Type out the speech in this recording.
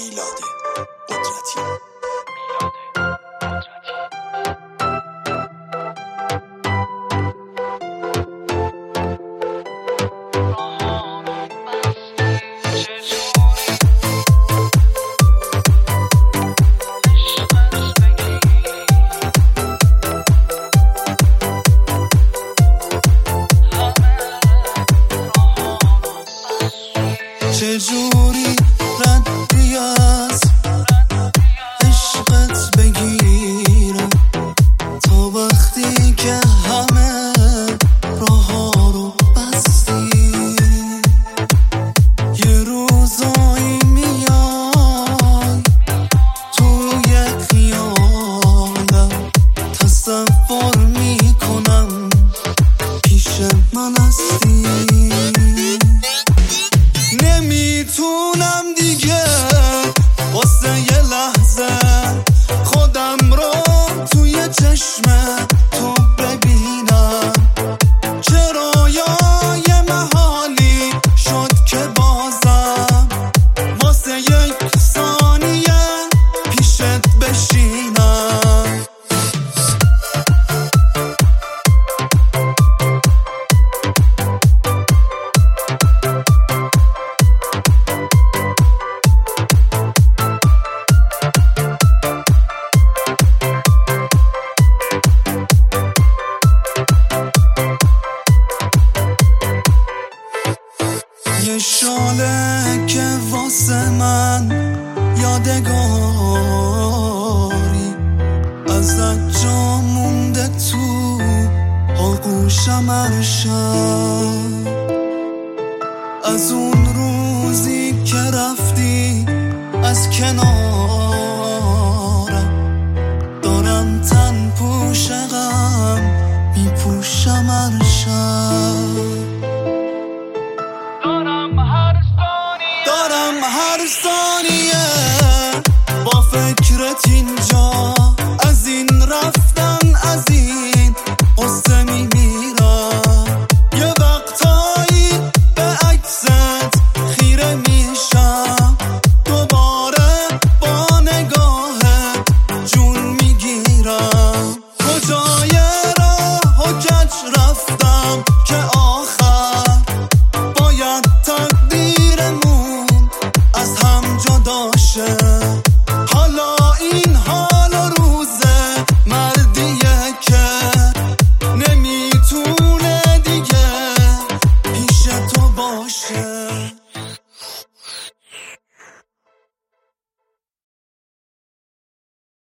میلاد قدرتی. چجوری ردی از عشقت بگیرم تا وقتی که همه راه ها رو بستی. یه روزایی میای توی خیالم تصور میکنم پیش من هستی. نمیتونم دیگه واسه یه لحظه خودم رو توی چشم تو ببینم. چرا یه محالی شد که بازم واسه یک ثانیه پیشت بشینم. یه شاله که واسه من یادگاری ازت جا مونده تو آغوشم عرشم. از اون روزی که رفتی از کنارم دارم تن پوش غم میپوشم عرشم. دارم هر ثانیه با فکرت اینجا